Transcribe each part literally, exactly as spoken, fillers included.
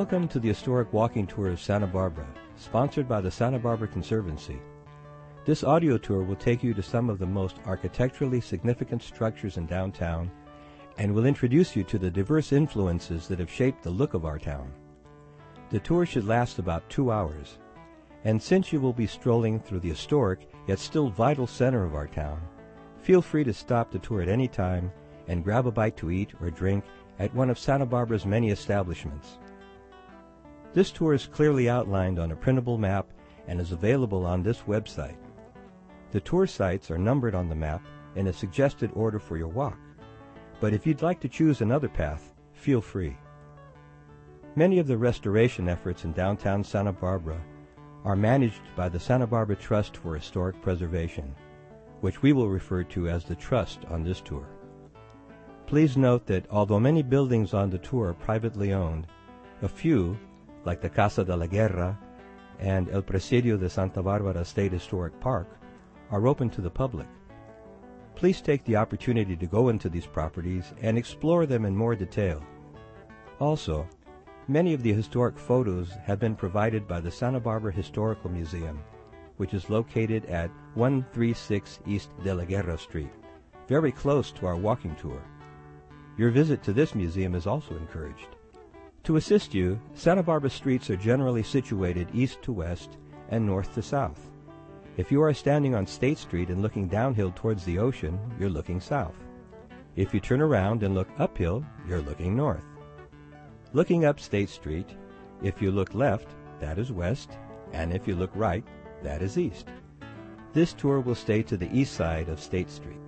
Welcome to the Historic Walking Tour of Santa Barbara, sponsored by the Santa Barbara Conservancy. This audio tour will take you to some of the most architecturally significant structures in downtown and will introduce you to the diverse influences that have shaped the look of our town. The tour should last about two hours, and since you will be strolling through the historic yet still vital center of our town, feel free to stop the tour at any time and grab a bite to eat or drink at one of Santa Barbara's many establishments. This tour is clearly outlined on a printable map and is available on this website. The tour sites are numbered on the map in a suggested order for your walk, but if you'd like to choose another path, feel free. Many of the restoration efforts in downtown Santa Barbara are managed by the Santa Barbara Trust for Historic Preservation, which we will refer to as the Trust on this tour. Please note that although many buildings on the tour are privately owned, a few, like the Casa de la Guerra and El Presidio de Santa Barbara State Historic Park, are open to the public. Please take the opportunity to go into these properties and explore them in more detail. Also, many of the historic photos have been provided by the Santa Barbara Historical Museum, which is located at one thirty-six East de la Guerra Street, very close to our walking tour. Your visit to this museum is also encouraged. To assist you, Santa Barbara streets are generally situated east to west and north to south. If you are standing on State Street and looking downhill towards the ocean, you're looking south. If you turn around and look uphill, you're looking north. Looking up State Street, if you look left, that is west, and if you look right, that is east. This tour will stay to the east side of State Street.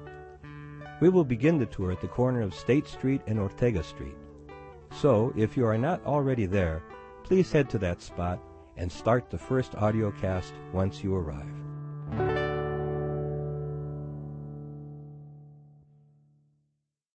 We will begin the tour at the corner of State Street and Ortega Street. So, if you are not already there, please head to that spot and start the first audio cast once you arrive.